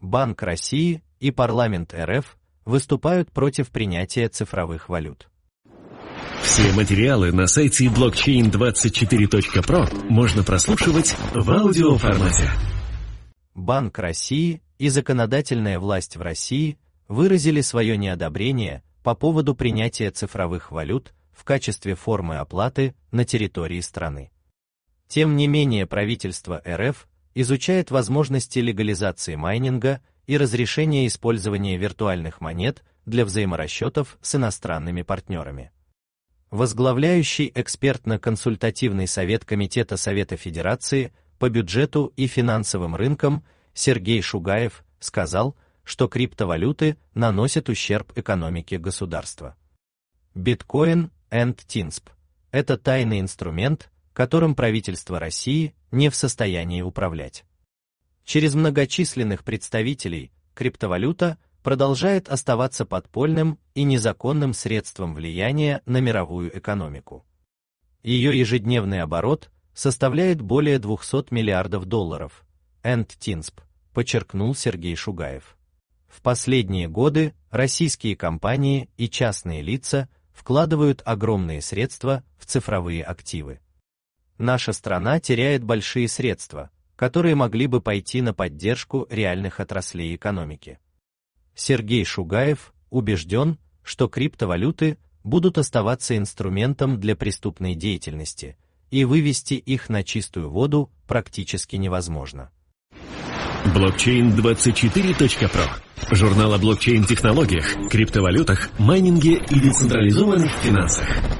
Банк России и парламент РФ выступают против принятия цифровых валют. Все материалы на сайте blockchain24.pro можно прослушивать в аудиоформате. Банк России и законодательная власть в России выразили свое неодобрение по поводу принятия цифровых валют в качестве формы оплаты на территории страны. Тем не менее, правительство РФ изучает возможности легализации майнинга и разрешения использования виртуальных монет для взаиморасчетов с иностранными партнерами. Возглавляющий экспертно-консультативный совет Комитета Совета Федерации по бюджету и финансовым рынкам Сергей Шугаев сказал, что криптовалюты наносят ущерб экономике государства. Биткоин and TINSP – это тайный инструмент, которым правительство России не в состоянии управлять. Через многочисленных представителей криптовалюта продолжает оставаться подпольным и незаконным средством влияния на мировую экономику. Ее ежедневный оборот составляет более 200 миллиардов долларов, and TINSP, подчеркнул Сергей Шугаев. В последние годы российские компании и частные лица вкладывают огромные средства в цифровые активы. Наша страна теряет большие средства, которые могли бы пойти на поддержку реальных отраслей экономики. Сергей Шугаев убежден, что криптовалюты будут оставаться инструментом для преступной деятельности, и вывести их на чистую воду практически невозможно. Blockchain24.pro – журнал о блокчейн-технологиях, криптовалютах, майнинге и децентрализованных финансах.